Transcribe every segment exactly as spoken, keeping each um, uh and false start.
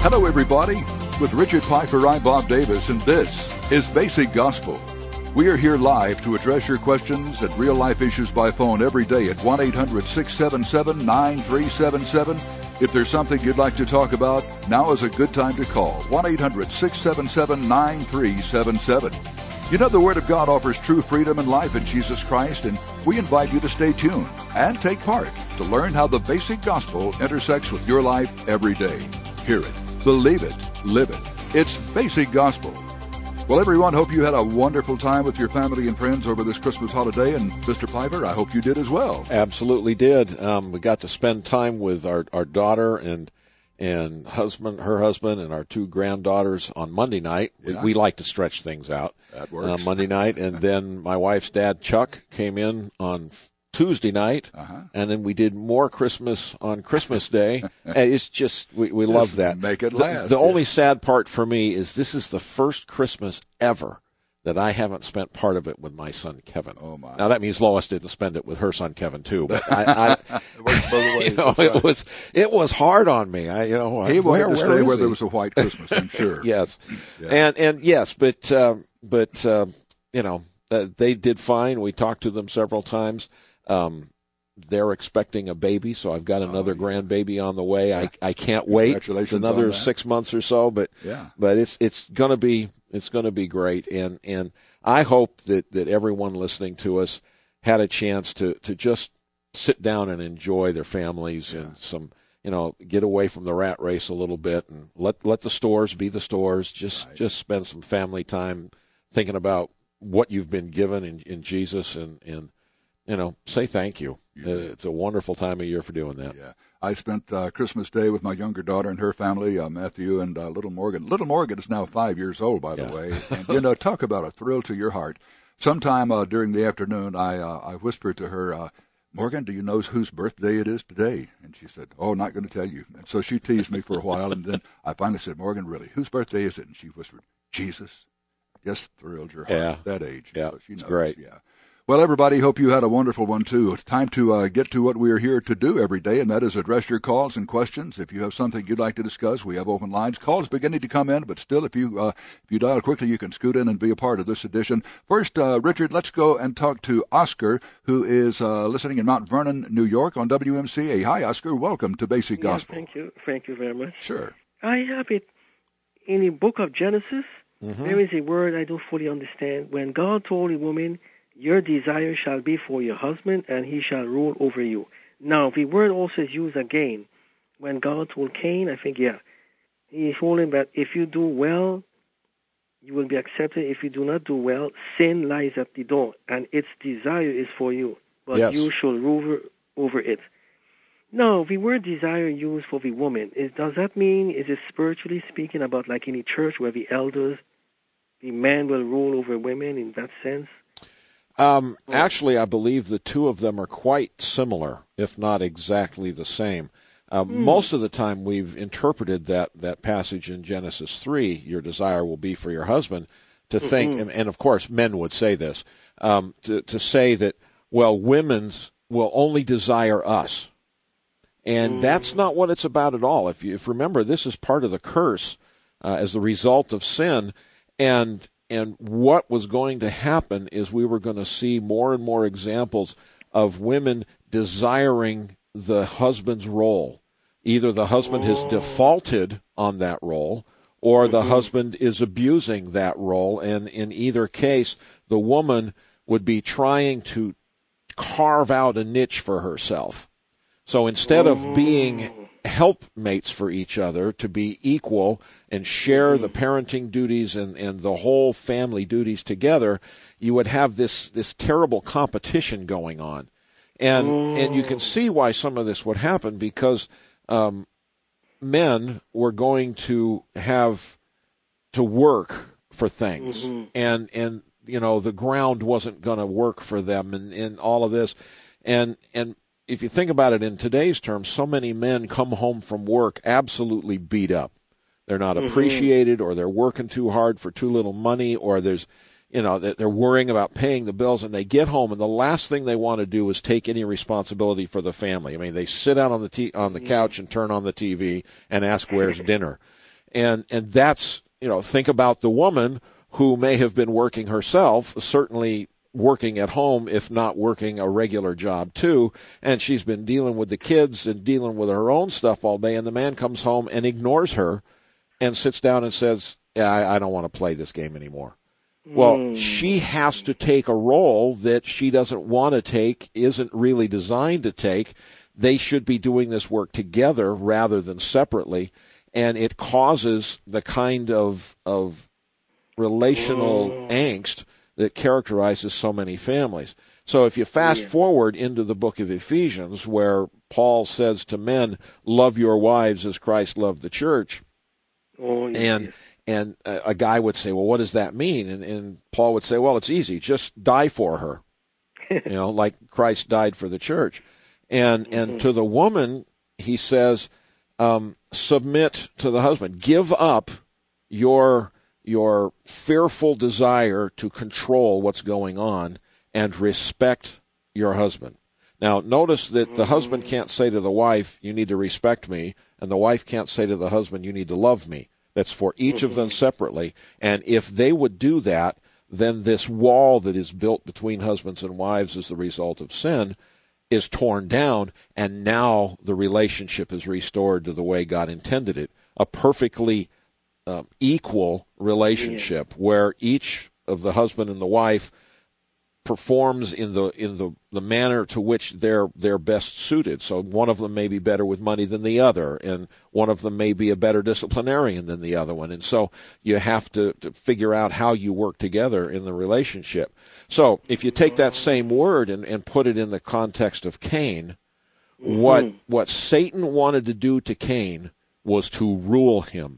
Hello, everybody. With Richard Piper, I'm Bob Davis, and this is Basic Gospel. We are here live to address your questions and real-life issues by phone every day at one eight hundred six seven seven nine three seven seven. If there's something you'd like to talk about, now is a good time to call one eight hundred six seven seven nine three seven seven. You know, the Word of God offers true freedom and life in Jesus Christ, and we invite you to stay tuned and take part to learn how the Basic Gospel intersects with your life every day. Hear it, believe it, live it. It's Basic Gospel. Well, everyone, hope you had a wonderful time with your family and friends over this Christmas holiday, and Mister Piper, I hope you did as well. Absolutely did. Um, we got to spend time with our, our daughter and and husband, her husband, and our two granddaughters on Monday night. Yeah. We, we like to stretch things out. That works. Uh, Monday night, and then my wife's dad, Chuck, came in on Tuesday night, uh-huh. and then we did more Christmas on Christmas Day. And it's just, we, we love that. Make it the, last. The yeah. only sad part for me is this is the first Christmas ever that I haven't spent part of it with my son, Kevin. Oh, my. Now, that means Lois didn't spend it with her son, Kevin, too. But I, I it works both ways. You know, it was it was hard on me. I, you know, he where, wanted to where stay is where he? there was a white Christmas, I'm sure. Yes, yeah. and and yes, but um, but um, you know, uh, they did fine. We talked to them several times. Um, they're expecting a baby, so I've got another oh, yeah. grandbaby on the way. I I can't wait. Congratulations! It's another on that. six months or so, but yeah. but it's it's gonna be it's gonna be great, and and I hope that, that everyone listening to us had a chance to, to just sit down and enjoy their families yeah. and some, you know, get away from the rat race a little bit and let let the stores be the stores. Just right. just spend some family time thinking about what you've been given in, in Jesus and, and, you know, say thank you. Yeah. Uh, it's a wonderful time of year for doing that. Yeah. I spent uh, Christmas Day with my younger daughter and her family, uh, Matthew and uh, little Morgan. Little Morgan is now five years old, by the yeah. way. And, you know, talk about a thrill to your heart. Sometime uh, during the afternoon, I uh, I whispered to her, uh, Morgan, do you know whose birthday it is today? And she said, oh, not going to tell you. And so she teased me for a while, and then I finally said, Morgan, really, whose birthday is it? And she whispered, Jesus. Just thrilled your heart yeah. at that age. Yeah, so she knows. It's great. Yeah. Well, everybody, hope you had a wonderful one, too. Time to uh, get to what we are here to do every day, and that is address your calls and questions. If you have something you'd like to discuss, we have open lines. Calls beginning to come in, but still, if you uh, if you dial quickly, you can scoot in and be a part of this edition. First, uh, Richard, let's go and talk to Oscar, who is uh, listening in Mount Vernon, New York, on W M C A. Hi, Oscar. Welcome to Basic yeah, Gospel. Thank you. Thank you very much. Sure. I have it in the book of Genesis. Mm-hmm. There is a word I don't fully understand. When God told a woman, your desire shall be for your husband, and he shall rule over you. Now, the word also is used again. When God told Cain, I think, yeah, he told him that if you do well, you will be accepted. If you do not do well, sin lies at the door, and its desire is for you, but yes. you shall rule over it. Now, the word desire used for the woman, is, does that mean, is it spiritually speaking about like in a church where the elders, the man will rule over women in that sense? Um, actually, I believe the two of them are quite similar, if not exactly the same. Uh, mm. Most of the time we've interpreted that, that passage in Genesis three, your desire will be for your husband, to mm-hmm. think, and, and of course men would say this, um, to, to say that, well, women will only desire us. And mm. that's not what it's about at all. If you if remember, this is part of the curse uh, as the result of sin, and And what was going to happen is we were going to see more and more examples of women desiring the husband's role. Either the husband has defaulted on that role, or the mm-hmm. husband is abusing that role. And in either case, the woman would be trying to carve out a niche for herself. So instead of being helpmates for each other, to be equal and share the parenting duties and, and the whole family duties together, you would have this, this terrible competition going on. And and you can see why some of this would happen, because um, men were going to have to work for things. Mm-hmm. And, and, you know, the ground wasn't going to work for them and, and all of this. And, and, if you think about it in today's terms, so many men come home from work absolutely beat up. They're not mm-hmm. appreciated, or they're working too hard for too little money, or there's, you know, they're worrying about paying the bills, and they get home, and the last thing they want to do is take any responsibility for the family. I mean, they sit out on the t- on the couch and turn on the T V and ask where's dinner. And and that's, you know, think about the woman who may have been working herself, certainly working at home, if not working a regular job too, and she's been dealing with the kids and dealing with her own stuff all day, and the man comes home and ignores her and sits down and says, yeah, I, I don't want to play this game anymore. Mm. Well, she has to take a role that she doesn't want to take, isn't really designed to take. They should be doing this work together rather than separately, and it causes the kind of of relational mm. angst that characterizes so many families. So if you fast yeah. forward into the book of Ephesians, where Paul says to men, love your wives as Christ loved the church, oh, yes. and and a, a guy would say, well, what does that mean? And, and Paul would say, well, it's easy. Just die for her, you know, like Christ died for the church. And mm-hmm. and to the woman, he says, um, submit to the husband. Give up your your fearful desire to control what's going on and respect your husband. Now, notice that the husband can't say to the wife, you need to respect me, and the wife can't say to the husband, you need to love me. That's for each of them separately. And if they would do that, then this wall that is built between husbands and wives as the result of sin is torn down, and now the relationship is restored to the way God intended it, a perfectly Um, equal relationship yeah. where each of the husband and the wife performs in the in the, the manner to which they're they're best suited. So one of them may be better with money than the other, and one of them may be a better disciplinarian than the other one. And so you have to, to figure out how you work together in the relationship. So if you take that same word and, and put it in the context of Cain, mm-hmm. what what Satan wanted to do to Cain was to rule him,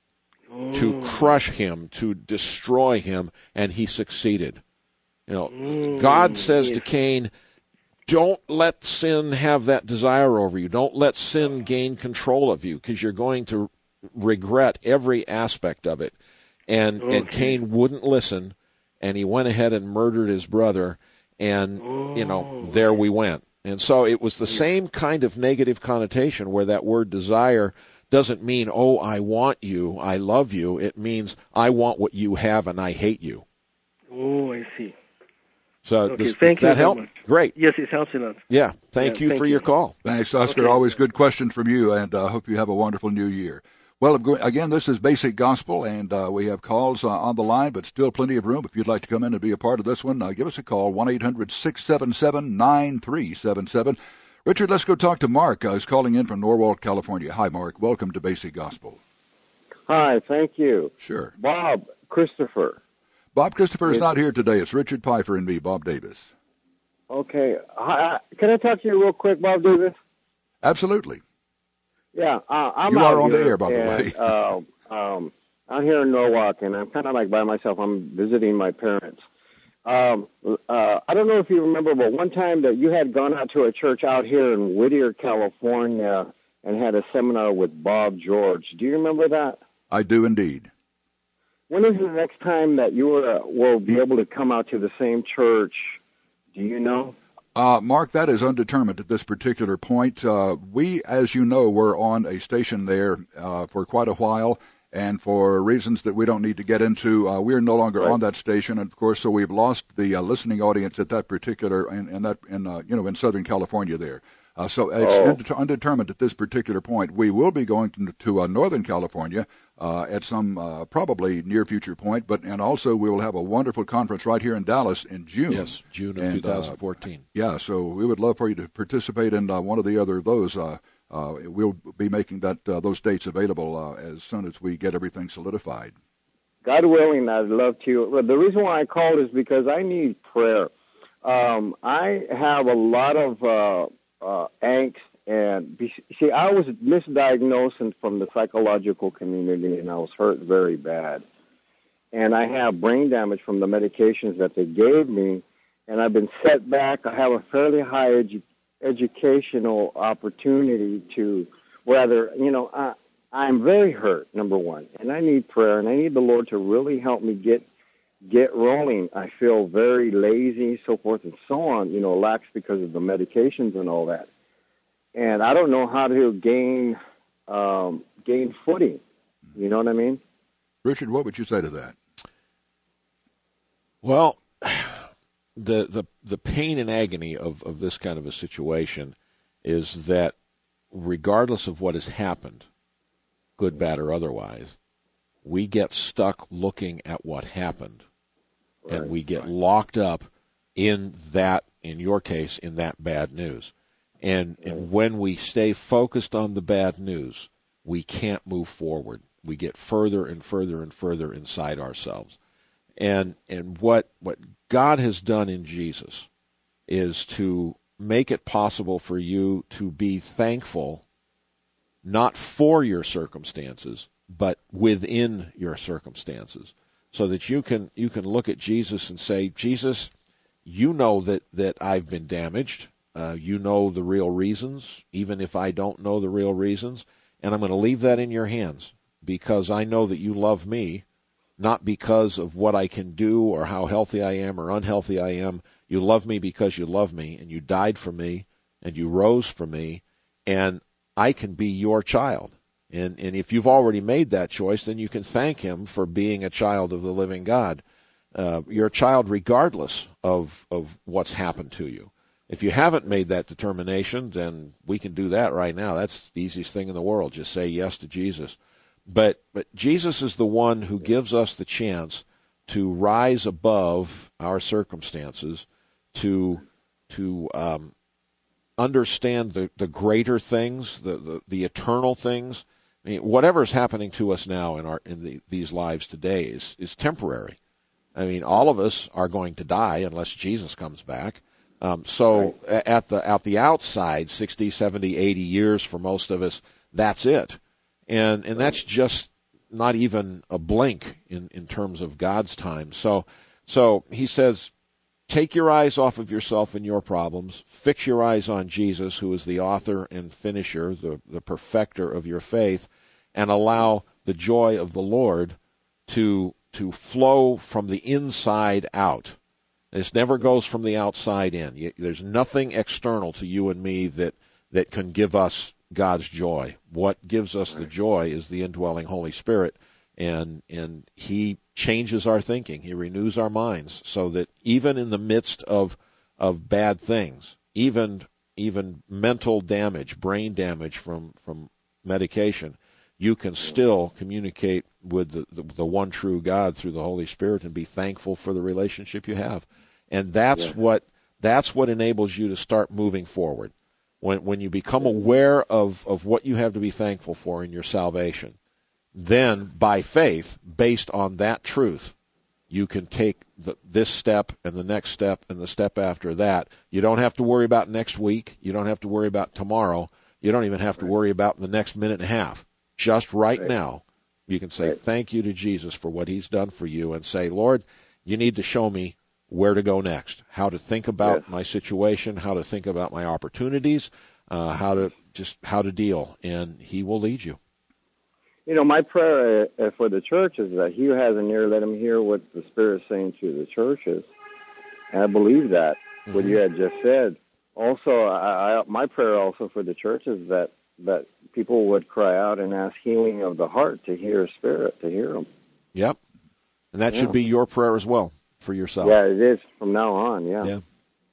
to crush him, to destroy him, and he succeeded. You know, mm, God says yeah. to Cain, don't let sin have that desire over you. Don't let sin gain control of you, because you're going to regret every aspect of it. And okay. and Cain wouldn't listen, and he went ahead and murdered his brother, and, oh. you know, there we went. And so it was the yeah. same kind of negative connotation where that word desire doesn't mean, oh, I want you, I love you. It means I want what you have and I hate you. Oh, I see. So okay, does thank that you help? Much. Great. Yes, it helps a lot. Yeah, thank yeah, you thank for you. your call. Thanks, Oscar. Okay. Always good question from you, and I uh, hope you have a wonderful new year. Well, again, this is Basic Gospel, and uh, we have calls uh, on the line, but still plenty of room. If you'd like to come in and be a part of this one, uh, give us a call, one eight hundred six seven seven nine three seven seven. Richard, let's go talk to Mark. Uh, he's calling in from Norwalk, California. Hi, Mark. Welcome to Basic Gospel. Hi, thank you. Sure. Bob Christopher. Bob Christopher is not here today. It's Richard Pfeiffer and me, Bob Davis. Okay. Hi, can I talk to you real quick, Bob Davis? Absolutely. Yeah, uh, I'm you out are on here, the air, by and, the way. uh, um, I'm here in Norwalk, and I'm kind of like by myself. I'm visiting my parents. Um, uh, I don't know if you remember, but one time that you had gone out to a church out here in Whittier, California, and had a seminar with Bob George. Do you remember that? I do indeed. When is the next time that you uh, will be able to come out to the same church? Do you know? Uh, Mark, that is undetermined at this particular point. Uh, we, as you know, were on a station there uh, for quite a while, and for reasons that we don't need to get into, uh, we are no longer right. on that station, and of course, so we've lost the uh, listening audience at that particular, in, in that, in uh, you know, in Southern California there. Uh, so it's oh. undet- undetermined at this particular point. We will be going to, to uh, Northern California uh, at some uh, probably near future point, but and also we will have a wonderful conference right here in Dallas in June. Yes, June of and, twenty fourteen. Uh, yeah, so we would love for you to participate in uh, one or the other of those. Uh, uh, we'll be making that uh, those dates available uh, as soon as we get everything solidified. God willing, I'd love to. Well, the reason why I called is because I need prayer. Um, I have a lot of uh, uh, angst, and see, I was misdiagnosed from the psychological community, and I was hurt very bad. And I have brain damage from the medications that they gave me, and I've been set back. I have a fairly high edu- educational opportunity to, rather, you know, I, I'm very hurt, number one, and I need prayer, and I need the Lord to really help me get get rolling. I feel very lazy, so forth and so on, you know, lax because of the medications and all that. And I don't know how to gain um, gain footing. You know what I mean? Richard, what would you say to that? Well, the the the pain and agony of, of this kind of a situation is that regardless of what has happened, good, bad, or otherwise, we get stuck looking at what happened, right, and we get right. locked up in that, in your case, in that bad news. And, right. and when we stay focused on the bad news, we can't move forward. We get further and further and further inside ourselves. And and what what God has done in Jesus is to make it possible for you to be thankful, not for your circumstances, but within your circumstances, so that you can you can look at Jesus and say, Jesus, you know that, that I've been damaged. Uh, you know the real reasons, even if I don't know the real reasons, and I'm going to leave that in your hands because I know that you love me, not because of what I can do or how healthy I am or unhealthy I am. You love me because you love me, and you died for me, and you rose for me, and I can be your child. And and if you've already made that choice, then you can thank him for being a child of the living God. Uh, you're a child regardless of, of what's happened to you. If you haven't made that determination, then we can do that right now. That's the easiest thing in the world. Just say yes to Jesus. But but Jesus is the one who gives us the chance to rise above our circumstances, to to um, understand the, the greater things, the, the, the eternal things. I mean, whatever's happening to us now in our in the, these lives today is, is temporary. I mean, all of us are going to die unless Jesus comes back. Um, so right. at the at the outside, sixty, seventy, eighty years for most of us, that's it. And and that's just not even a blink in, in terms of God's time. So so he says, take your eyes off of yourself and your problems. Fix your eyes on Jesus, who is the author and finisher, the, the perfecter of your faith, and allow the joy of the Lord to to flow from the inside out. This never goes from the outside in. There's nothing external to you and me that, that can give us God's joy. What gives us the joy is the indwelling Holy Spirit, and and he changes our thinking. He renews our minds so that even in the midst of of bad things, even even mental damage, brain damage from, from medication, you can still communicate with the, the, the one true God through the Holy Spirit and be thankful for the relationship you have. And that's yeah. what that's what enables you to start moving forward. When when you become aware of, of what you have to be thankful for in your salvation, then by faith, based on that truth, you can take the, this step and the next step and the step after that. You don't have to worry about next week. You don't have to worry about tomorrow. You don't even have to worry about the next minute and a half. Just right, right. now, you can say right. thank you to Jesus for what he's done for you, and say, Lord, you need to show me where to go next, how to think about yes. my situation, how to think about my opportunities, uh, how to just how to deal, and he will lead you. You know, my prayer uh, for the church is that he who has an ear, let him hear what the Spirit is saying to the churches. And I believe that, mm-hmm. what you had just said. Also, I, I, my prayer also for the church is that, that people would cry out and ask healing of the heart to hear Spirit, to hear him. Yep. And that yeah. should be your prayer as well for yourself. Yeah, it is from now on, yeah. Yeah.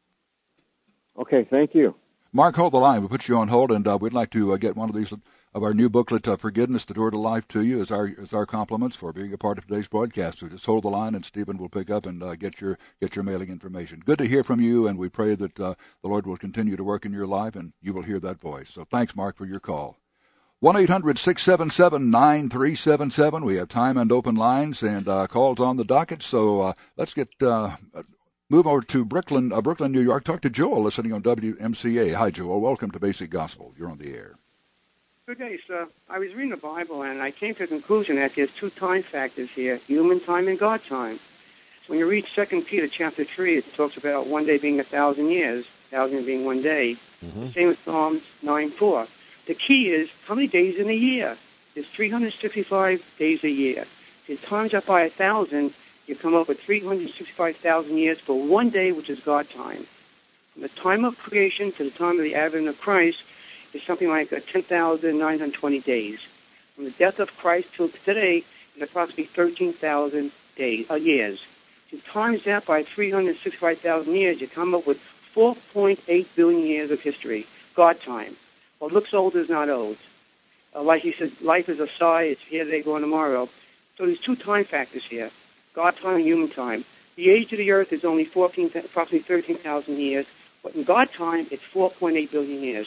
Okay, thank you. Mark, hold the line. We'll put you on hold, and uh, we'd like to uh, get one of these of our new booklet, uh, Forgiveness, the Door to Life, to you as our as our compliments for being a part of today's broadcast. So just hold the line, and Stephen will pick up and uh, get your get your mailing information. Good to hear from you, and we pray that uh, the Lord will continue to work in your life, and you will hear that voice. So thanks, Mark, for your call. one eight hundred six seven seven nine three seven seven. We have time and open lines and uh, calls on the docket, so uh, let's get uh, move over to Brooklyn, uh, Brooklyn, New York. Talk to Joel, listening on W M C A. Hi, Joel. Welcome to Basic Gospel. You're on the air. Good day, sir. I was reading the Bible, and I came to the conclusion that there's two time factors here, human time and God time. So when you read Second Peter chapter three, it talks about one day being a thousand years, a thousand being one day. Mm-hmm. Same with Psalms nine four. The key is how many days in a year? There's three hundred sixty-five days a year. If you times that by a thousand, you come up with three hundred sixty-five thousand years for one day, which is God time. From the time of creation to the time of the advent of Christ is something like ten thousand nine hundred twenty days. from the death of Christ till today in approximately thirteen thousand days, uh, years. To times that by three hundred sixty-five thousand years, you come up with four point eight billion years of history, God time. What looks old is not old. Uh, like he said, life is a sigh, it's here today, gone tomorrow. So there's two time factors here, God time and human time. The age of the earth is only fourteen, approximately thirteen thousand years, but in God time, it's four point eight billion years.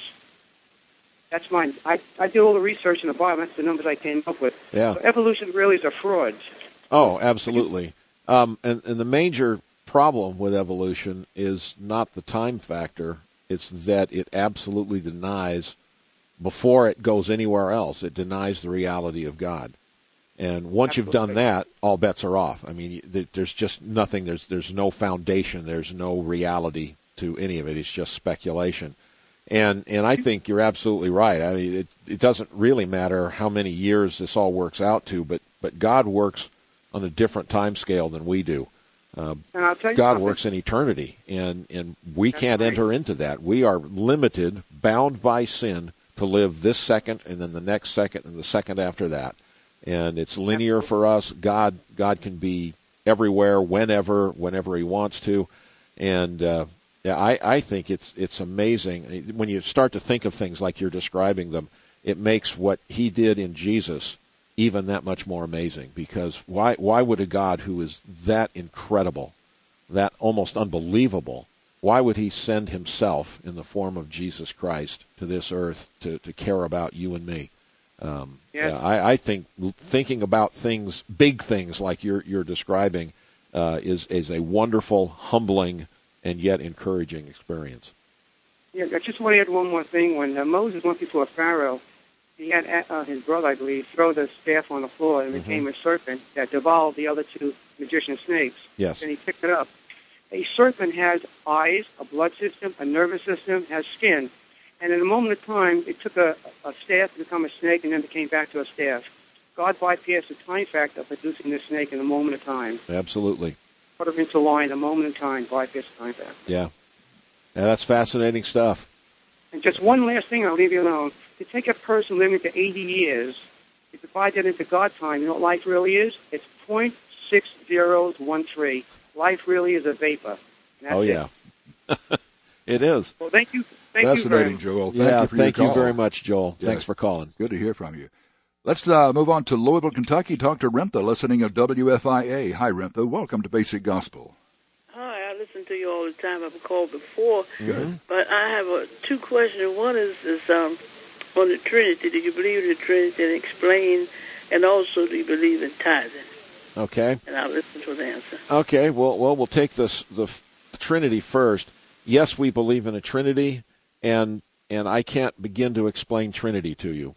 That's mine. I, I did all the research in the Bible. That's the numbers I came up with. Yeah. So evolution really is a fraud. Oh, absolutely. Um, and, and the major problem with evolution is not the time factor. It's that it absolutely denies, before it goes anywhere else, it denies the reality of God. And once Absolutely. You've done that, all bets are off. I mean, there's just nothing. There's there's no foundation. There's no reality to any of it. It's just speculation. And and I think you're absolutely right. I mean, it it doesn't really matter how many years this all works out to, but but God works on a different time scale than we do. Uh, God something. works in eternity, and and we That's can't right. enter into that. We are limited, bound by sin, to live this second, and then the next second, and the second after that. And it's linear for us. God God can be everywhere, whenever, whenever He wants to. And uh, yeah, I, I think it's it's amazing. When you start to think of things like you're describing them, it makes what He did in Jesus even that much more amazing. Because why why would a God who is that incredible, that almost unbelievable, why would He send Himself in the form of Jesus Christ to this earth to, to care about you and me? Um, yes. yeah, I, I think thinking about things, big things like you're you're describing, uh, is is a wonderful, humbling, and yet encouraging experience. Yeah, I just want to add one more thing. When uh, Moses went before Pharaoh, he had uh, his brother, I believe, throw the staff on the floor and it mm-hmm. became a serpent that devoured the other two magician snakes. Yes. And he picked it up. A serpent has eyes, a blood system, a nervous system, has skin. And in a moment of time, it took a, a staff to become a snake and then became back to a staff. God bypassed the time factor of producing the snake in a moment of time. Absolutely. Put it into line, a moment of time, bypass the time factor. Yeah. Yeah, that's fascinating stuff. And just one last thing, I'll leave you alone. To take a person living to eighty years, you divide that into God time, you know what life really is? It's zero point six zero one three. Life really is a vapor. Oh, yeah. It. It is. Well, thank you. Thank Fascinating, you Joel. Thank yeah, you for thank your you call. very much, Joel. Yes. Thanks for calling. Good to hear from you. Let's uh, move on to Louisville, Kentucky. Talk to Rempha, listening of W F I A. Hi, Rempha. Welcome to Basic Gospel. Hi, I listen to you all the time. I've called before. Good. But I have uh, two questions. One is, is um, on the Trinity. Do you believe in the Trinity and explain? And also, do you believe in tithing? Okay. And I'll listen to the answer. Okay. Well, well, we'll take this the Trinity first. Yes, we believe in a Trinity, and and I can't begin to explain Trinity to you.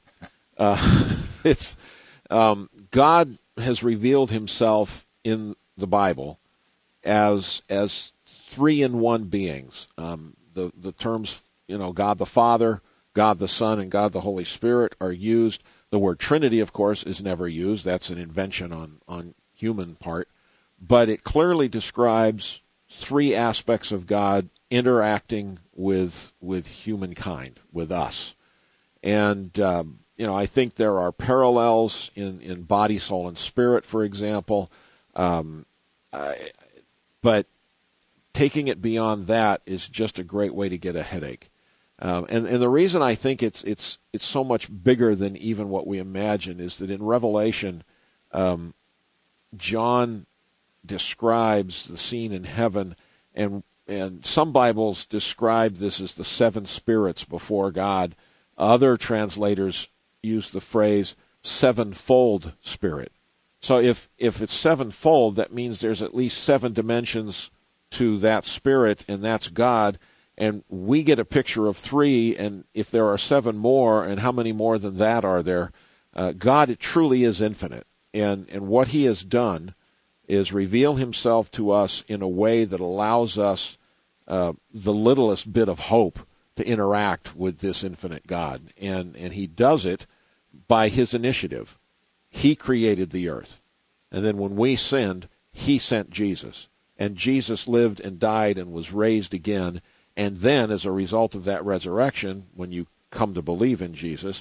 Uh, it's um, God has revealed Himself in the Bible as as three in one beings. Um, the the terms, you know, God the Father, God the Son, and God the Holy Spirit are used. The word Trinity, of course, is never used. That's an invention on on human part, but it clearly describes three aspects of God interacting with with humankind, with us. And um, you know, I think there are parallels in, in body, soul, and spirit, for example. Um, I, but taking it beyond that is just a great way to get a headache. Um, and, and the reason I think it's it's it's so much bigger than even what we imagine is that in Revelation, um, John describes the scene in heaven, and and some Bibles describe this as the seven spirits before God. Other translators use the phrase sevenfold spirit. So if if it's sevenfold, that means there's at least seven dimensions to that spirit, and that's God. And we get a picture of three, and if there are seven more, and how many more than that are there? Uh, God, it truly is infinite. And and what He has done is reveal Himself to us in a way that allows us uh, the littlest bit of hope to interact with this infinite God. And, and He does it by His initiative. He created the earth. And then when we sinned, He sent Jesus. And Jesus lived and died and was raised again. And then, as a result of that resurrection, when you come to believe in Jesus,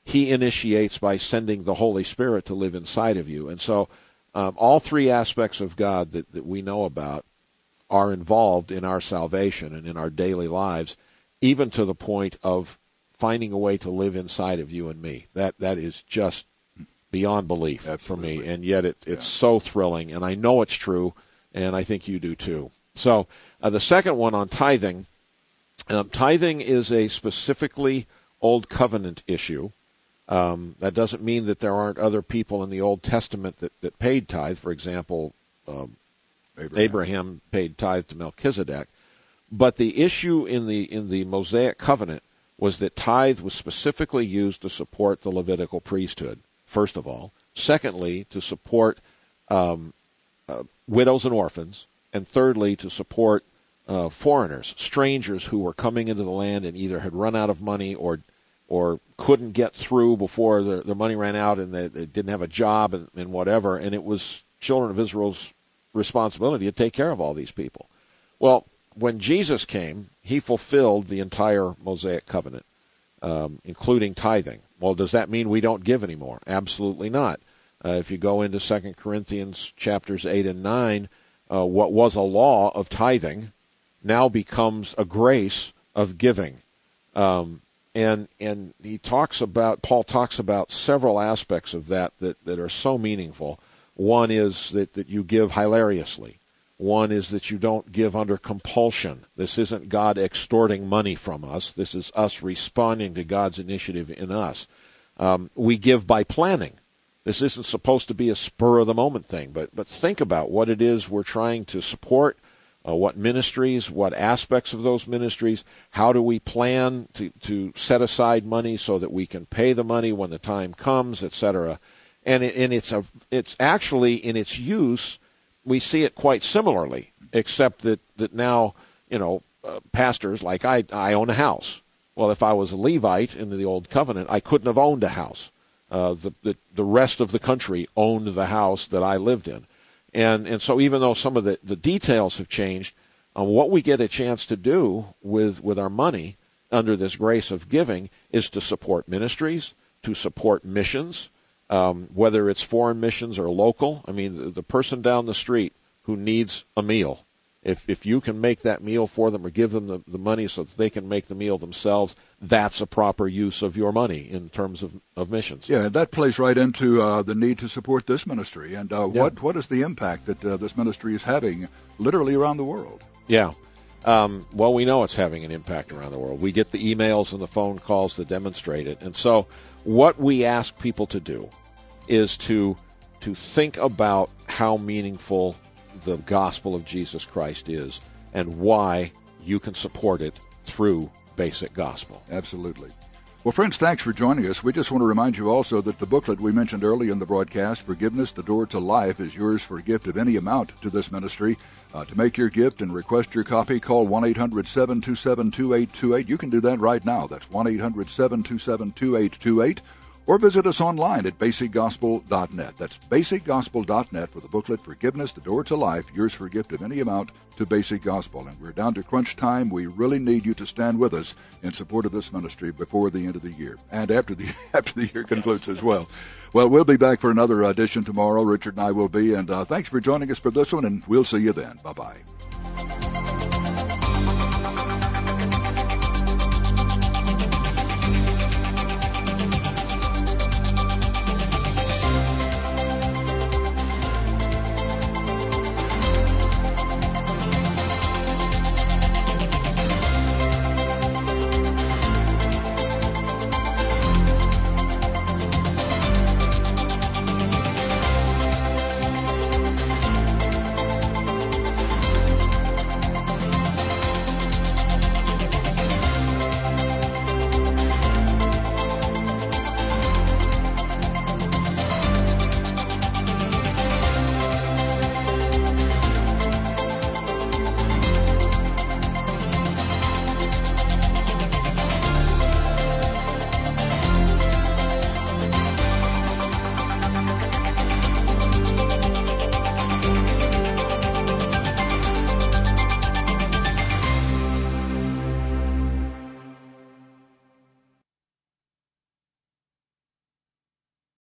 he initiates by sending the Holy Spirit to live inside of you. And so um, all three aspects of God that, that we know about are involved in our salvation and in our daily lives, even to the point of finding a way to live inside of you and me. That That is just beyond belief Absolutely. For me, and yet it, it's yeah. so thrilling, and I know it's true, and I think you do too. So uh, the second one on tithing, um, tithing is a specifically Old Covenant issue. Um, that doesn't mean that there aren't other people in the Old Testament that, that paid tithe. For example, um, Abraham. Abraham paid tithe to Melchizedek. But the issue in the in the Mosaic Covenant was that tithe was specifically used to support the Levitical priesthood, first of all. Secondly, to support um, uh, widows and orphans. And thirdly, to support uh, foreigners, strangers who were coming into the land and either had run out of money or or couldn't get through before their, their money ran out, and they, they didn't have a job and, and whatever. And it was children of Israel's responsibility to take care of all these people. Well, when Jesus came, he fulfilled the entire Mosaic covenant, um, including tithing. Well, does that mean we don't give anymore? Absolutely not. Uh, if you go into Second Corinthians chapters eight and nine, uh, what was a law of tithing now becomes a grace of giving. Um, and and he talks about, Paul talks about several aspects of that that, that are so meaningful. One is that, that you give hilariously. One is that you don't give under compulsion. This isn't God extorting money from us. This is us responding to God's initiative in us. Um, we give by planning. This isn't supposed to be a spur-of-the-moment thing, but but think about what it is we're trying to support, uh, what ministries, what aspects of those ministries, how do we plan to, to set aside money so that we can pay the money when the time comes, et cetera. And, it, and it's, a, it's actually, in its use, we see it quite similarly, except that, that now, you know, uh, pastors, like I, I own a house. Well, if I was a Levite in the Old Covenant, I couldn't have owned a house. Uh, the, the the rest of the country owned the house that I lived in. And and so even though some of the, the details have changed, um, what we get a chance to do with, with our money under this grace of giving is to support ministries, to support missions, Um, whether it's foreign missions or local. I mean, the, the person down the street who needs a meal, if if you can make that meal for them or give them the, the money so that they can make the meal themselves, that's a proper use of your money in terms of, of missions. Yeah, and that plays right into uh, the need to support this ministry. And uh, yeah. what what is the impact that uh, this ministry is having literally around the world? Yeah. Um, well, we know it's having an impact around the world. We get the emails and the phone calls that demonstrate it. And so what we ask people to do is to to think about how meaningful the gospel of Jesus Christ is and why you can support it through Basic Gospel. Absolutely. Well, friends, thanks for joining us. We just want to remind you also that the booklet we mentioned early in the broadcast, Forgiveness, the Door to Life, is yours for a gift of any amount to this ministry. Uh, to make your gift and request your copy, call one eight hundred seven two seven two eight two eight. You can do that right now. That's one eight hundred seven two seven two eight two eight. Or visit us online at basic gospel dot net. That's basic gospel dot net for the booklet, Forgiveness, the Door to Life, yours for a gift of any amount to Basic Gospel. And we're down to crunch time. We really need you to stand with us in support of this ministry before the end of the year and after the after the year concludes as well. Well, we'll be back for another edition tomorrow. Richard and I will be. And uh, thanks for joining us for this one, and we'll see you then. Bye-bye.